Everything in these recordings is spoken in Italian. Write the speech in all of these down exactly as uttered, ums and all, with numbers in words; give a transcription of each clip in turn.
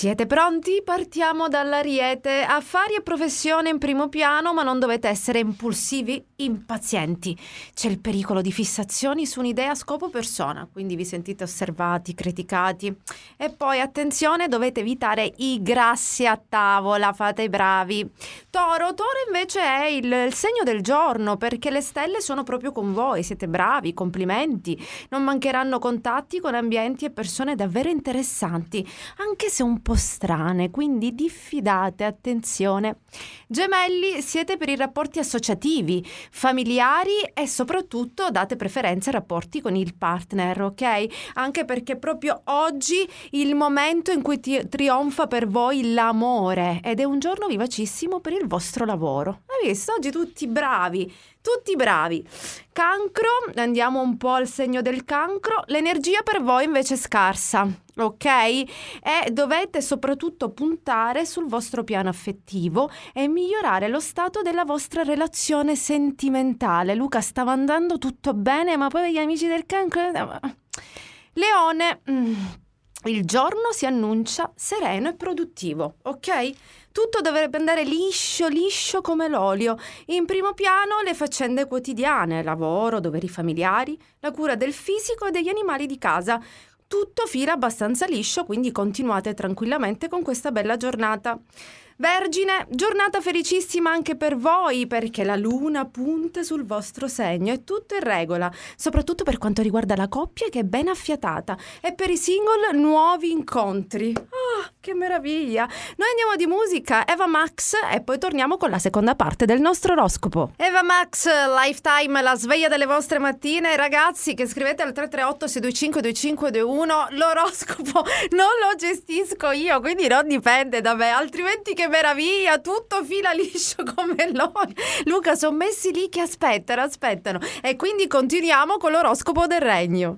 Siete pronti? Partiamo dall'Ariete. Affari e professione in primo piano, ma non dovete essere impulsivi, impazienti. C'è il pericolo di fissazioni su un'idea scopo persona, quindi vi sentite osservati, criticati. E poi attenzione, dovete evitare i grassi a tavola, fate i bravi. Toro, Toro invece è il, il segno del giorno, perché le stelle sono proprio con voi, siete bravi, complimenti. Non mancheranno contatti con ambienti e persone davvero interessanti, anche se un un po' strane, quindi diffidate, attenzione. Gemelli, siete per i rapporti associativi, familiari e soprattutto date preferenza ai rapporti con il partner, ok? Anche perché proprio oggi il momento in cui ti- trionfa per voi l'amore ed è un giorno vivacissimo per il vostro lavoro. Hai visto? Oggi tutti bravi, tutti bravi. Cancro, andiamo un po' al segno del cancro, l'energia per voi invece è scarsa, ok? E dovete soprattutto puntare sul vostro piano affettivo e migliorare lo stato della vostra relazione sentimentale. Luca, stava andando tutto bene, ma poi gli amici del cancro... Leone, il giorno si annuncia sereno e produttivo, ok? Tutto dovrebbe andare liscio, liscio come l'olio. In primo piano le faccende quotidiane, lavoro, doveri familiari, la cura del fisico e degli animali di casa. Tutto fila abbastanza liscio, quindi continuate tranquillamente con questa bella giornata. Vergine, giornata felicissima anche per voi, perché la luna punta sul vostro segno, è tutto in regola, soprattutto per quanto riguarda la coppia che è ben affiatata, e per i single nuovi incontri. Oh, che meraviglia! Noi andiamo di musica, Eva Max, e poi torniamo con la seconda parte del nostro oroscopo. Eva Max, Lifetime, la sveglia delle vostre mattine. Ragazzi che scrivete al tre tre otto sei due cinque due cinque due uno, l'oroscopo non lo gestisco io, quindi non dipende da me, altrimenti che meraviglia, tutto fila liscio come l'olio. Luca, sono messi lì che aspettano, aspettano. E quindi continuiamo con l'oroscopo del regno.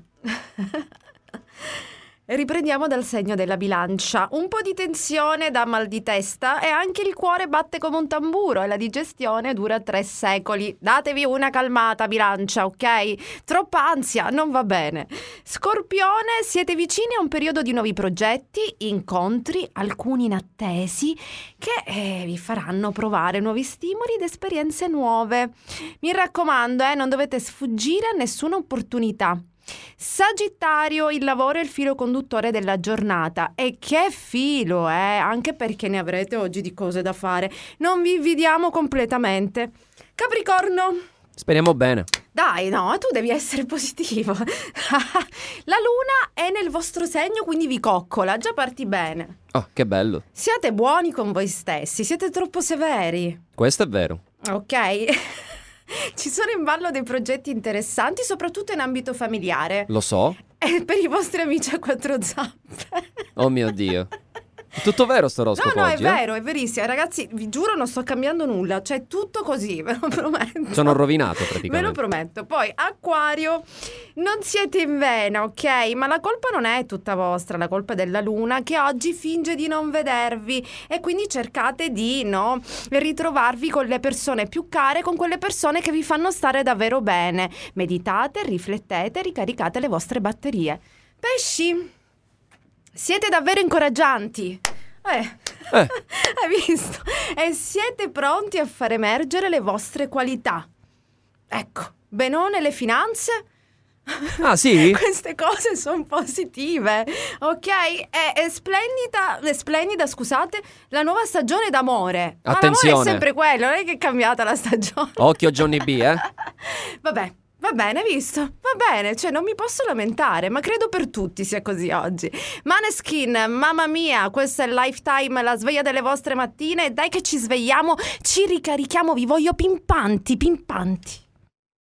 Riprendiamo dal segno della bilancia. Un po' di tensione da mal di testa e anche il cuore batte come un tamburo e la digestione dura tre secoli. Datevi una calmata, bilancia, ok? Troppa ansia, non va bene. Scorpione, siete vicini a un periodo di nuovi progetti, incontri, alcuni inattesi, che eh, vi faranno provare nuovi stimoli ed esperienze nuove. Mi raccomando, eh, non dovete sfuggire a nessuna opportunità. Sagittario, il lavoro è il filo conduttore della giornata. E che filo, eh? Anche perché ne avrete oggi di cose da fare. Non vi invidiamo completamente. Capricorno, speriamo bene. dai, no, tu devi essere positivo. La luna è nel vostro segno, quindi vi coccola. Già parti bene. Oh, che bello. Siate buoni con voi stessi, siete troppo severi. Questo è vero. Ok. Ci sono in ballo dei progetti interessanti, soprattutto in ambito familiare. Lo so. E per i vostri amici a quattro zampe. Oh mio Dio. È tutto vero sto oroscopo No, no, oggi, è eh? vero, è verissimo. Ragazzi, vi giuro non sto cambiando nulla. Cioè, tutto così, ve lo prometto. Sono rovinato praticamente. Ve lo prometto. Poi, Acquario, non siete in vena, ok? Ma la colpa non è tutta vostra, la colpa è della luna che oggi finge di non vedervi e quindi cercate di, no, ritrovarvi con le persone più care, con quelle persone che vi fanno stare davvero bene. Meditate, riflettete, ricaricate le vostre batterie. Pesci, siete davvero incoraggianti. Eh, eh. Hai visto? E siete pronti a far emergere le vostre qualità. Ecco, benone le finanze. Ah, sì? Queste cose sono positive, ok? È, è splendida, è splendida, scusate, la nuova stagione d'amore. Attenzione. Ma l'amore è sempre quello, non è che è cambiata la stagione. Occhio Johnny B, eh? Vabbè. Va bene, visto? Va bene, cioè non mi posso lamentare, ma credo per tutti sia così oggi. Maneskin, mamma mia, questo è Lifetime, la sveglia delle vostre mattine. Dai che ci svegliamo, ci ricarichiamo, vi voglio pimpanti, pimpanti.